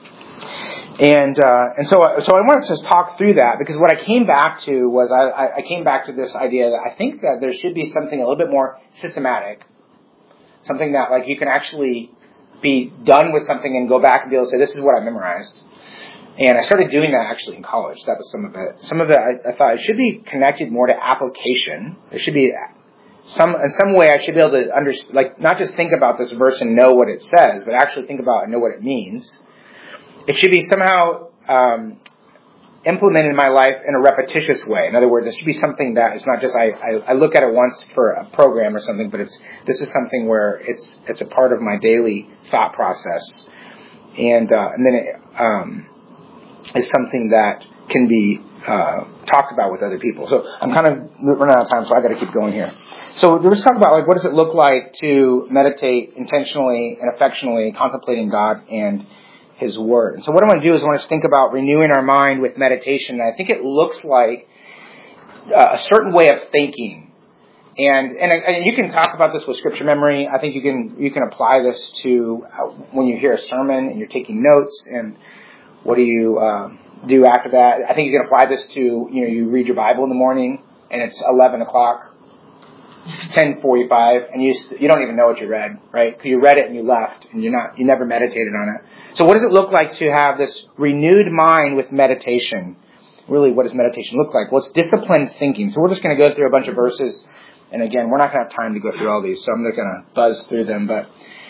And uh, and so so I wanted to just talk through that, because what I came back to was I, I came back to this idea that I think that there should be something a little bit more systematic, something that like you can actually be done with something and go back and be able to say, this is what I memorized. And I started doing that actually in college. That was some of it. Some of it I, I thought it should be connected more to application. There should be some in some way I should be able to under, like not just think about this verse and know what it says, but actually think about and know what it means. It should be somehow um, implemented in my life in a repetitious way. In other words, it should be something that is not just I, I, I look at it once for a program or something, but it's this is something where it's it's a part of my daily thought process. And uh, and then it, um, is something that can be uh, talked about with other people. So I'm kind of running out of time, so I got to keep going here. So let's talk about like what does it look like to meditate intentionally and affectionately, contemplating God and His Word. And so what I want to do is I want to think about renewing our mind with meditation. And I think it looks like uh, a certain way of thinking. And, and and you can talk about this with scripture memory. I think you can you can apply this to uh, when you hear a sermon and you're taking notes. And what do you uh, do after that? I think you can apply this to, you know, you read your Bible in the morning and it's eleven o'clock. It's ten forty-five, and you you don't even know what you read, right? Because you read it and you left, and you're not you never meditated on it. So, what does it look like to have this renewed mind with meditation? Really, what does meditation look like? Well, it's disciplined thinking. So, we're just going to go through a bunch of verses, and again, we're not going to have time to go through all these, so I'm not going to buzz through them. But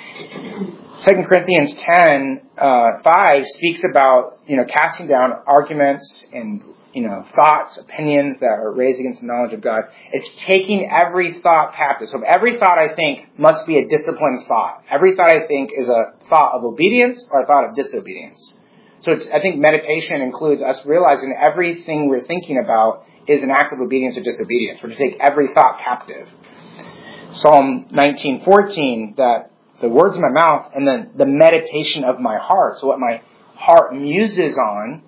Second Corinthians ten uh, five speaks about, you know, casting down arguments and, you know, thoughts, opinions that are raised against the knowledge of God. It's taking every thought captive. So every thought I think must be a disciplined thought. Every thought I think is a thought of obedience or a thought of disobedience. So it's, I think meditation includes us realizing everything we're thinking about is an act of obedience or disobedience. We're to take every thought captive. Psalm nineteen fourteen, that the words of my mouth and then the meditation of my heart, so what my heart muses on,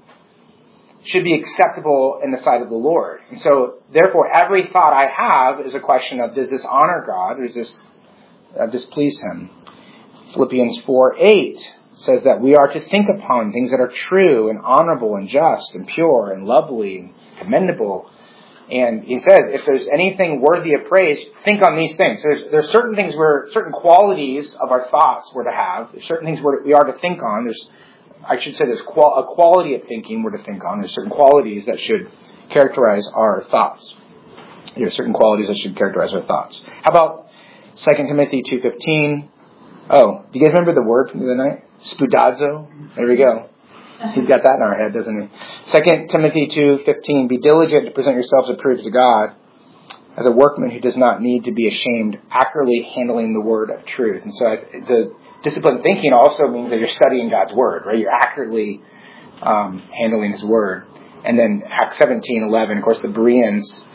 should be acceptable in the sight of the Lord. And so, therefore, every thought I have is a question of, does this honor God, or does this uh, displease Him? Philippians four eight says that we are to think upon things that are true and honorable and just and pure and lovely and commendable. And he says, if there's anything worthy of praise, think on these things. There's there's certain things where, certain qualities of our thoughts we're to have. There's certain things where we are to think on. There's I should say there's qual- a quality of thinking we're to think on. There's certain qualities that should characterize our thoughts. There are certain qualities that should characterize our thoughts. How about Second Timothy two fifteen? Oh, do you guys remember the word from the other night? Spoudazo? There we go. He's got that in our head, doesn't he? Second Timothy two fifteen, be diligent to present yourselves approved to God as a workman who does not need to be ashamed, accurately handling the word of truth. And so the disciplined thinking also means that you're studying God's Word, right? You're accurately um, handling His Word. And then Acts seventeen eleven, of course, the Bereans,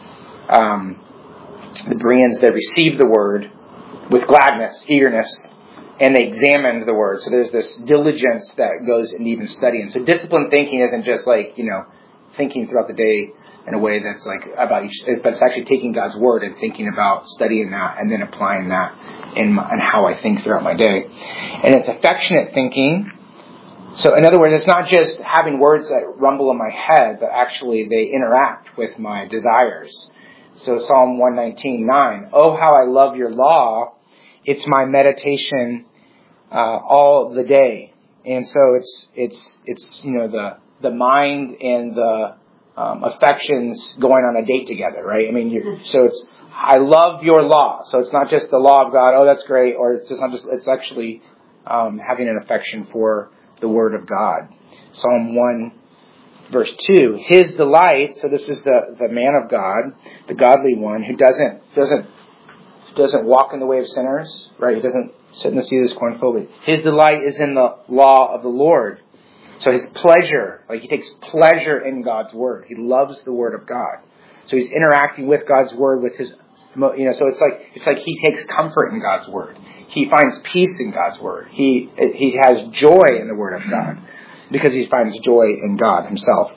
um, the Bereans, they received the Word with gladness, eagerness, and they examined the Word. So there's this diligence that goes into even studying. So disciplined thinking isn't just like, you know, thinking throughout the day in a way that's like about each, but it's actually taking God's Word and thinking about studying that and then applying that in, my, in how I think throughout my day. And it's affectionate thinking. So in other words, it's not just having words that rumble in my head, but actually they interact with my desires. So Psalm one nineteen nine, oh, how I love your law. It's my meditation uh, all the day. And so it's, it's, it's, you know, the, the mind and the Um, affections going on a date together, right? I mean, you're, so it's, I love your law. So it's not just the law of God, oh, that's great, or it's just not just, it's actually um, having an affection for the Word of God. Psalm one, verse two, His delight, so this is the, the man of God, the godly one, who doesn't, doesn't, doesn't walk in the way of sinners, right? He doesn't sit in the seat of the scornful, but his delight is in the law of the Lord. So his pleasure, like he takes pleasure in God's Word. He loves the Word of God. So he's interacting with God's Word with his, you know, so it's like, it's like he takes comfort in God's Word. He finds peace in God's Word. He, he has joy in the Word of God because he finds joy in God Himself.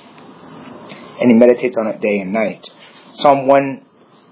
And he meditates on it day and night. Psalm one,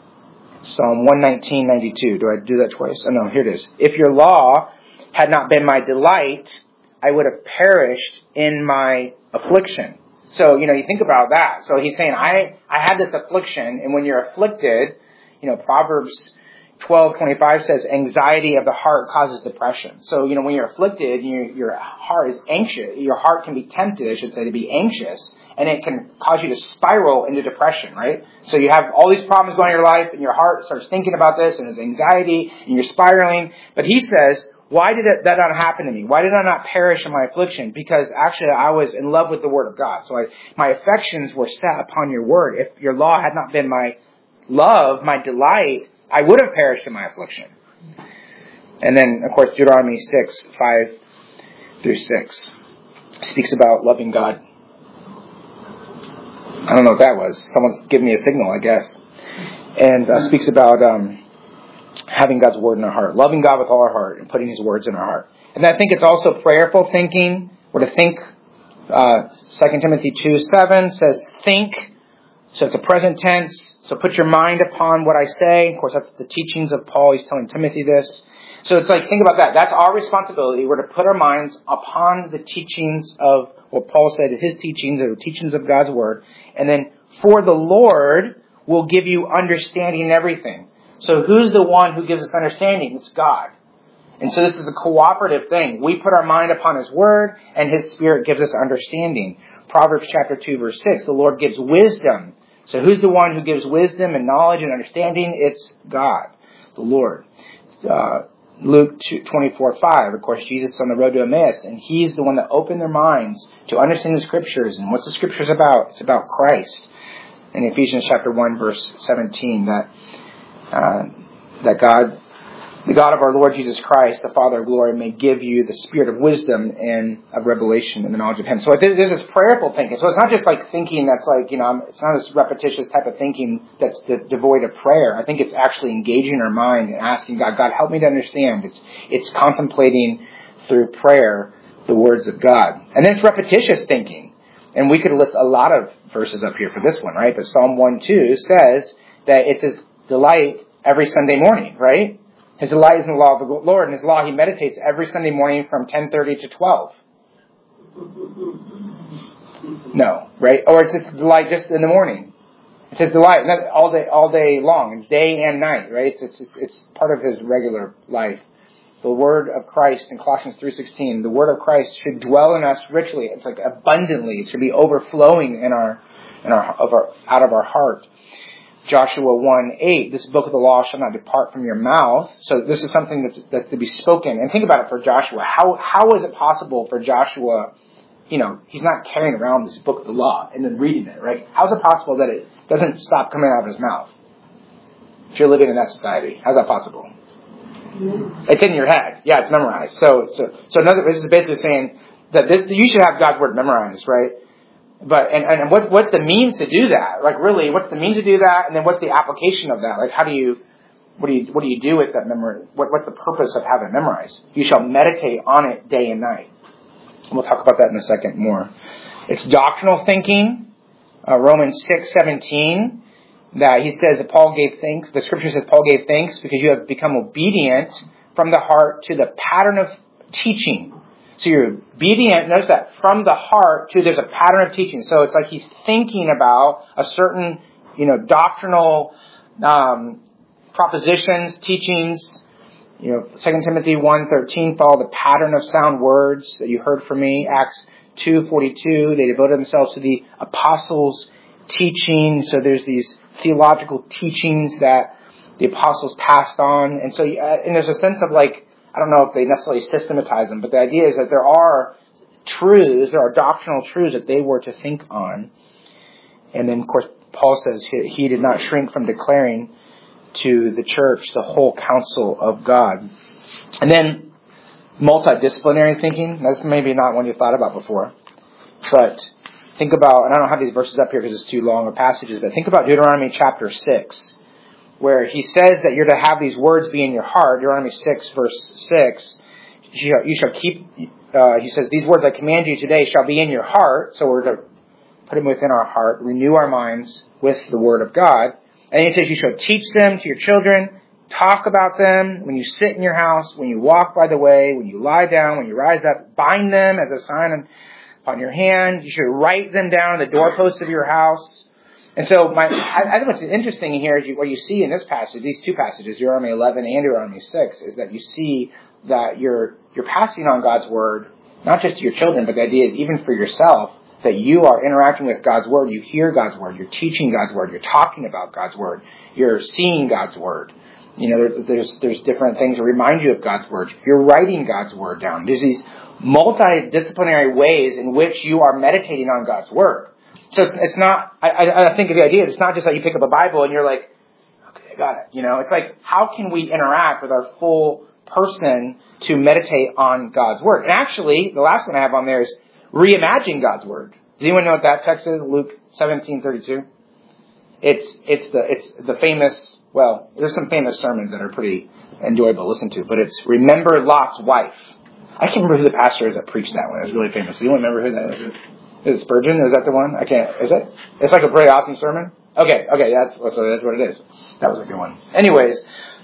Psalm one nineteen ninety-two. Do I do that twice? Oh no, here it is. If your law had not been my delight, I would have perished in my affliction. So, you know, you think about that. So he's saying, I, I had this affliction, and when you're afflicted, you know, Proverbs twelve twenty-five says, anxiety of the heart causes depression. So, you know, when you're afflicted, you, your heart is anxious. Your heart can be tempted, I should say, to be anxious, and it can cause you to spiral into depression, right? So you have all these problems going in your life, and your heart starts thinking about this, and there's anxiety, and you're spiraling. But he says, why did it, that not happen to me? Why did I not perish in my affliction? Because actually I was in love with the Word of God. So I, my affections were set upon your Word. If your law had not been my love, my delight, I would have perished in my affliction. And then, of course, Deuteronomy six, five through six speaks about loving God I don't know what that was. Someone's giving me a signal, I guess. And uh, speaks about um, having God's word in our heart, loving God with all our heart, and putting His words in our heart. And I think it's also prayerful thinking. We're to think. Uh, Second Timothy two seven says, think. So it's a present tense. So put your mind upon what I say. Of course, that's the teachings of Paul. He's telling Timothy this. So it's like, think about that. That's our responsibility. We're to put our minds upon the teachings of what Paul said, his teachings, or the teachings of God's word. And then, for the Lord will give you understanding in everything. So who's the one who gives us understanding? It's God. And so this is a cooperative thing. We put our mind upon His word, and His Spirit gives us understanding. Proverbs chapter two, verse six, the Lord gives wisdom. So who's the one who gives wisdom and knowledge and understanding? It's God, the Lord. Uh, Luke twenty-four five, of course, Jesus is on the road to Emmaus, and He's the one that opened their minds to understand the Scriptures. And what's the Scriptures about? It's about Christ. In Ephesians chapter one, verse seventeen, that uh, that God, the God of our Lord Jesus Christ, the Father of glory, may give you the spirit of wisdom and of revelation and the knowledge of Him. So there's this prayerful thinking. So it's not just like thinking that's like, you know, it's not this repetitious type of thinking that's devoid of prayer. I think it's actually engaging our mind and asking God, God, help me to understand. It's it's contemplating through prayer the words of God. And then it's repetitious thinking. And we could list a lot of verses up here for this one, right? But Psalm one two says that it's His delight every Sunday morning, right? His delight is in the law of the Lord, and His law He meditates every Sunday morning from ten thirty to twelve. No, right? Or it's His delight just in the morning. It's His delight not all day, all day long. It's day and night, right? It's, it's, it's part of His regular life. The word of Christ in Colossians three sixteen, the word of Christ should dwell in us richly. It's like abundantly. It should be overflowing in our, in our, of our, out of our heart. Joshua one eight, this book of the law shall not depart from your mouth. So this is something that's, that's to be spoken. And think about it for Joshua. How how is it possible for Joshua, you know, he's not carrying around this book of the law and then reading it, right? How is it possible that it doesn't stop coming out of his mouth? If you're living in that society, how's that possible? It's in your head. Yeah, it's memorized. So so so another, this is basically saying that this, you should have God's word memorized, right? But and, and what what's the means to do that? Like really, what's the means to do that? And then what's the application of that? Like how do you what do you what do you do with that memory? What what's the purpose of having it memorized? You shall meditate on it day and night. And we'll talk about that in a second more. It's doctrinal thinking. Uh, Romans six seventeen, that he says that Paul gave thanks. The scripture says Paul gave thanks because you have become obedient from the heart to the pattern of teaching. So you're obedient, notice that, from the heart to there's a pattern of teaching. So it's like he's thinking about a certain, you know, doctrinal um, propositions, teachings. You know, Second Timothy one thirteen, follow the pattern of sound words that you heard from me. Acts two forty-two, they devoted themselves to the apostles' teaching. So there's these theological teachings that the apostles passed on. And so and there's a sense of like, I don't know if they necessarily systematize them, but the idea is that there are truths, there are doctrinal truths that they were to think on. And then, of course, Paul says he, he did not shrink from declaring to the church the whole counsel of God. And then, multidisciplinary thinking. That's maybe not one you thought about before. But think about, and I don't have these verses up here because it's too long of passages, but think about Deuteronomy chapter six. Where he says that you're to have these words be in your heart. Deuteronomy six, verse six. You shall keep, uh, he says, these words I command you today shall be in your heart. So we're to put them within our heart, renew our minds with the word of God. And he says you shall teach them to your children, talk about them when you sit in your house, when you walk by the way, when you lie down, when you rise up, bind them as a sign on your hand. You should write them down on the doorposts of your house. And so my, I, I think what's interesting here is you, what you see in this passage, these two passages, Deuteronomy eleven and Deuteronomy six, is that you see that you're you're passing on God's word, not just to your children, but the idea is even for yourself, that you are interacting with God's word, you hear God's word, you're teaching God's word, you're talking about God's word, you're seeing God's word. You know, there, there's there's different things that remind you of God's word. You're writing God's word down. There's these multidisciplinary ways in which you are meditating on God's word. So it's, it's not, I, I think of the idea, it's not just like you pick up a Bible and you're like, okay, I got it. You know, it's like, how can we interact with our full person to meditate on God's word? And actually, the last one I have on there is reimagine God's word. Does anyone know what that text is? Luke seventeen thirty-two. It's it's the it's the famous. Well, there's some famous sermons that are pretty enjoyable to listen to, but it's Remember Lot's Wife. I can't remember who the pastor is that preached that one. It's really famous. Do you remember who that is? Is it Spurgeon? Is that the one? I can't. Is it? It's like a pretty awesome sermon. Okay, okay, that's so that's what it is. That was a good one. Anyways,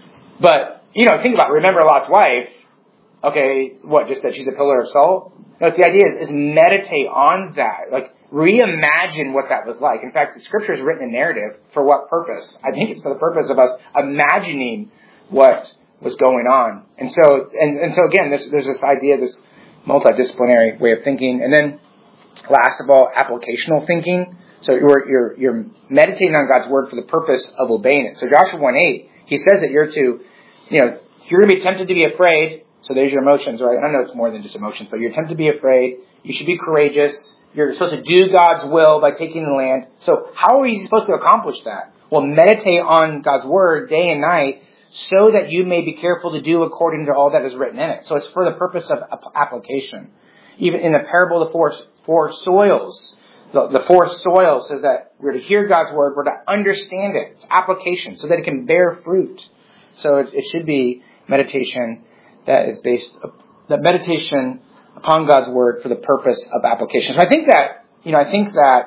but you know, think about it. Remember Lot's wife. Okay, what? Just that she's a pillar of salt. No, the idea is, is meditate on that. Like reimagine what that was like. In fact, the Scripture is written in narrative for what purpose? I think it's for the purpose of us imagining what was going on. And so, and, and so again, there's, there's this idea, this multidisciplinary way of thinking. And then, last of all, applicational thinking. So you're, you're, you're meditating on God's word for the purpose of obeying it. So Joshua one eight, he says that you're to, you know, you're going to be tempted to be afraid. So there's your emotions, right? And I know it's more than just emotions, but you're tempted to be afraid. You should be courageous. You're supposed to do God's will by taking the land. So how are you supposed to accomplish that? Well, meditate on God's word day and night so that you may be careful to do according to all that is written in it. So it's for the purpose of application. Even in the parable of the four, four soils, the, the four soils says that we're to hear God's word, we're to understand it. It's application so that it can bear fruit. So it, it should be meditation that is based, that meditation upon God's word for the purpose of application. So I think that, you know, I think that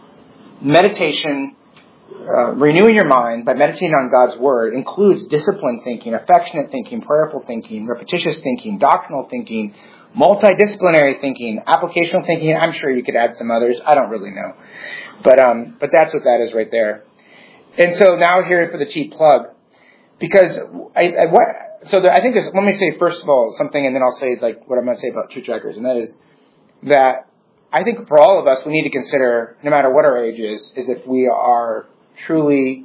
meditation, uh, renewing your mind by meditating on God's word includes disciplined thinking, affectionate thinking, prayerful thinking, repetitious thinking, doctrinal thinking, multidisciplinary thinking, applicational thinking. I'm sure you could add some others. I don't really know. But, um, but that's what that is right there. And so now here for the cheap plug, because I, I what, So there, I think there's, let me say first of all something, and then I'll say like what I'm going to say about True Trekkers, and that is that I think for all of us we need to consider, no matter what our age is, is if we are truly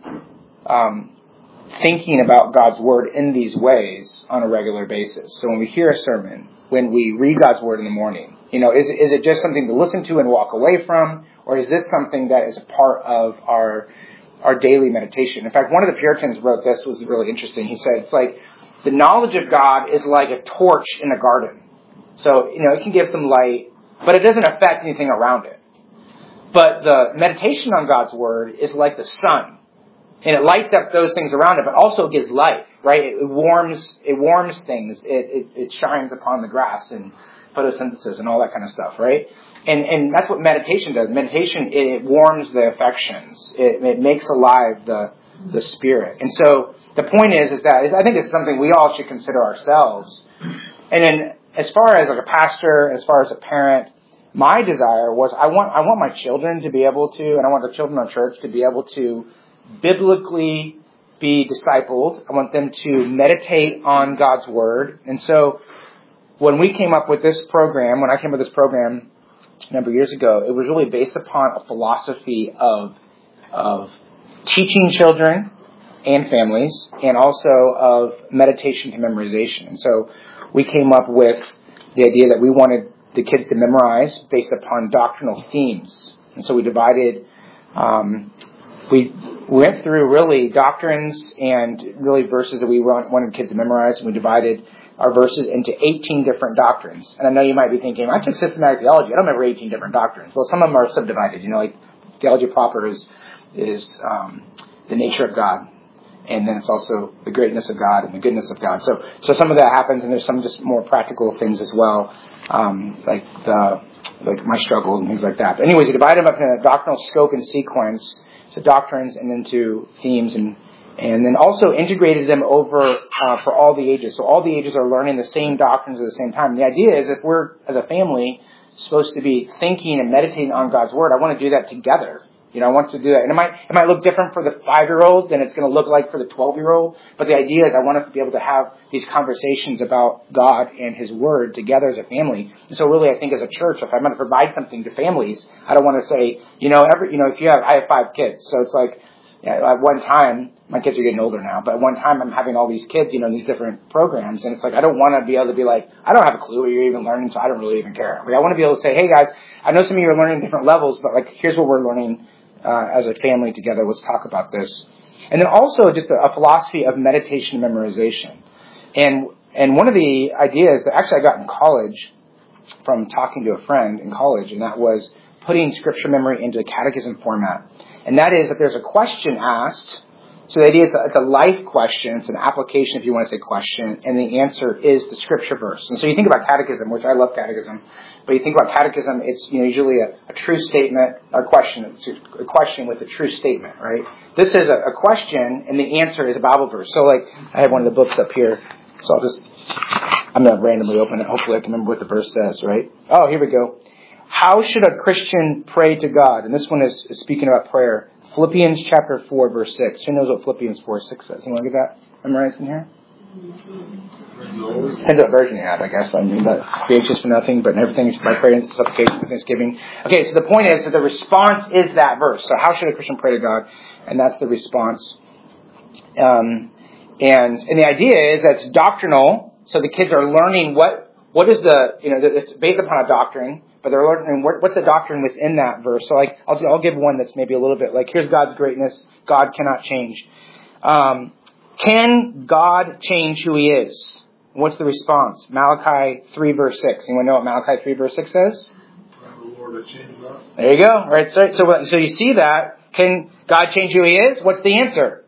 um, thinking about God's word in these ways on a regular basis. So when we hear a sermon, when we read God's word in the morning, you know, is is it just something to listen to and walk away from, or is this something that is a part of our our daily meditation? In fact, one of the Puritans wrote this, was really interesting. He said it's like, the knowledge of God is like a torch in a garden. So, you know, it can give some light, but it doesn't affect anything around it. But the meditation on God's word is like the sun. And it lights up those things around it, but also gives life, right? It warms, it warms things. It, it, it shines upon the grass and photosynthesis and all that kind of stuff, right? And, and that's what meditation does. Meditation, it, it warms the affections. It, it makes alive the, the spirit. And so, the point is, is that I think it's something we all should consider ourselves. And then, as far as like a pastor, as far as a parent, my desire was I want I want my children to be able to, and I want the children of church to be able to biblically be discipled. I want them to meditate on God's word. And so, when we came up with this program, when I came up with this program a number of years ago, it was really based upon a philosophy of of teaching children and families, and also of meditation and memorization. And so we came up with the idea that we wanted the kids to memorize based upon doctrinal themes. And so we divided, um, we went through really doctrines and really verses that we wanted kids to memorize, and we divided our verses into eighteen different doctrines. And I know you might be thinking, I took systematic theology, I don't remember eighteen different doctrines. Well, some of them are subdivided. You know, like theology proper is, is um, the nature of God. And then it's also the greatness of God and the goodness of God. So, so some of that happens, and there's some just more practical things as well, um, like the like my struggles and things like that. But anyways, you divide them up in a doctrinal scope and sequence, to doctrines and then to themes, and and then also integrated them over uh, for all the ages. So all the ages are learning the same doctrines at the same time. And the idea is, if we're as a family supposed to be thinking and meditating on God's word, I want to do that together. You know, I want to do that. And it might, it might look different for the five-year-old than it's going to look like for the twelve-year-old. But the idea is I want us to be able to have these conversations about God and His Word together as a family. And so really, I think as a church, if I'm going to provide something to families, I don't want to say, you know, every, you know, if you have, I have five kids. So it's like, yeah, at one time, my kids are getting older now, but at one time I'm having all these kids, you know, in these different programs. And it's like, I don't want to be able to be like, I don't have a clue what you're even learning, so I don't really even care. Like, I want to be able to say, hey guys, I know some of you are learning different levels, but like, here's what we're learning Uh, as a family together. Let's talk about this. And then also just a, a philosophy of meditation and memorization. And and one of the ideas that actually I got in college from talking to a friend in college, and that was putting scripture memory into catechism format. And that is that there's a question asked. So the idea is that it's a life question. It's an application, if you want to say question. And the answer is the scripture verse. And so you think about catechism, which I love catechism. But you think about catechism, it's you know usually a, a true statement, or question. It's a question with a true statement, right? This is a, a question, and the answer is a Bible verse. So like, I have one of the books up here. So I'll just, I'm going to randomly open it. Hopefully I can remember what the verse says, right? Oh, here we go. How should a Christian pray to God? And this one is, is speaking about prayer. Philippians chapter four, verse six. Who knows what Philippians four, six says? Anyone get that memorized in here? Depends what version you have, I guess. I mean, but be anxious for nothing, but in everything is by prayer and supplication and thanksgiving. Okay, so the point is that the response is that verse. So how should a Christian pray to God? And that's the response. Um, and and the idea is that it's doctrinal. So the kids are learning what what is the you know it's based upon a doctrine. But they're learning what's the doctrine within that verse. So, like, I'll, I'll give one that's maybe a little bit like, here's God's greatness. God cannot change. Um, can God change who He is? What's the response? Malachi three, verse six. Anyone know what Malachi three, verse six says? The Lord change not. There you go. Right. So, so, so you see that. Can God change who He is? What's the answer?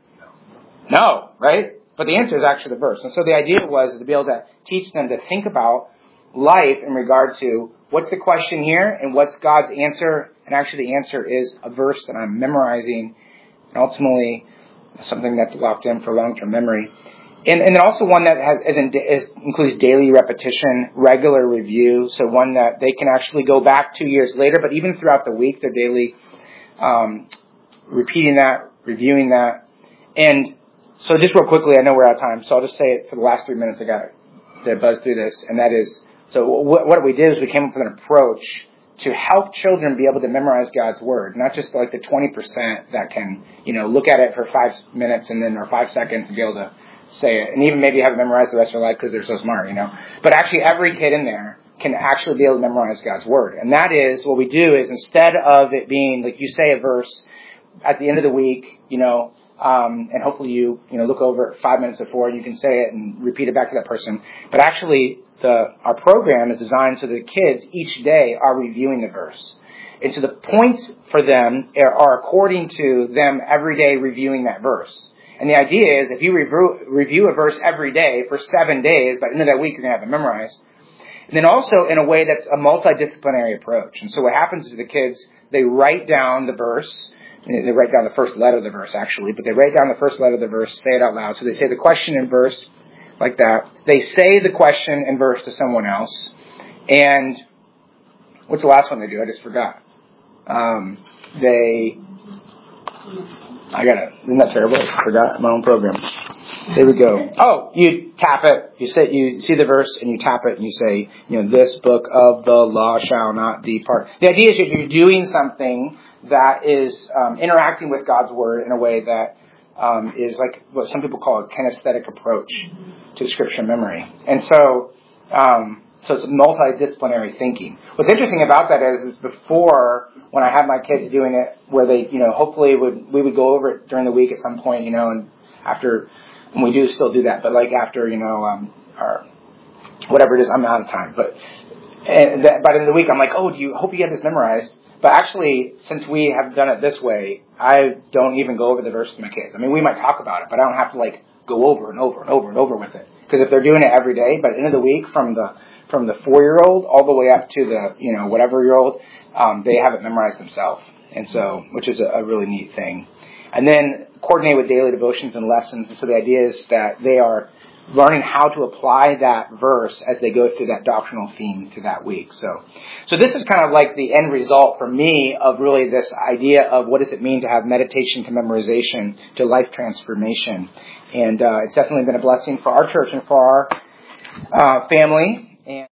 No. Right? But the answer is actually the verse. And so the idea was to be able to teach them to think about life in regard to what's the question here and what's God's answer. And actually the answer is a verse that I'm memorizing, and ultimately something that's locked in for long-term memory. And, and then also one that has, is in, is, includes daily repetition, regular review, so one that they can actually go back two years later, but even throughout the week, they're daily um, repeating that, reviewing that. And so just real quickly, I know we're out of time, so I'll just say it for the last three minutes I got to buzz through this, and that is, so what, what we did is we came up with an approach to help children be able to memorize God's Word, not just like the twenty percent that can, you know, look at it for five minutes and then, or five seconds and be able to say it, and even maybe have it memorized the rest of their life because they're so smart, you know. But actually every kid in there can actually be able to memorize God's Word. And that is, what we do is instead of it being, like you say a verse at the end of the week, you know, Um, and hopefully you, you know, look over it five minutes before and you can say it and repeat it back to that person. But actually, the, our program is designed so that the kids each day are reviewing the verse. And so the points for them are, are according to them every day reviewing that verse. And the idea is if you review, review a verse every day for seven days, by the end of that week you're going to have it memorized. And then also in a way that's a multidisciplinary approach. And so what happens is the kids, they write down the verse. They write down the first letter of the verse, actually, but they write down the first letter of the verse, say it out loud. So they say the question in verse like that. They say the question in verse to someone else. And what's the last one they do? I just forgot. Um, they, I got it. Isn't that terrible? I forgot my own program. There we go. Oh, you tap it. You say, you see the verse and you tap it and you say, you know, this book of the law shall not depart. The idea is that you're doing something that is um, interacting with God's Word in a way that um, is like what some people call a kinesthetic approach to Scripture memory. And so, um, so it's multidisciplinary thinking. What's interesting about that is, is before, when I had my kids doing it, where they, you know, hopefully would we would go over it during the week at some point, you know, and after, and we do still do that, but like after, you know, um, our whatever it is, I'm out of time. But and that, by the end of the week, I'm like, oh, do you hope you get this memorized? But actually, since we have done it this way, I don't even go over the verse with my kids. I mean, we might talk about it, but I don't have to like go over and over and over and over with it. Because if they're doing it every day, by the end of the week, from the from the four-year-old all the way up to the, you know, whatever-year-old, um, they have it memorized themselves. And so, which is a, a really neat thing. And then coordinate with daily devotions and lessons. And so the idea is that they are learning how to apply that verse as they go through that doctrinal theme through that week. So, so this is kind of like the end result for me of really this idea of what does it mean to have meditation to memorization to life transformation. And uh, it's definitely been a blessing for our church and for our uh, family. And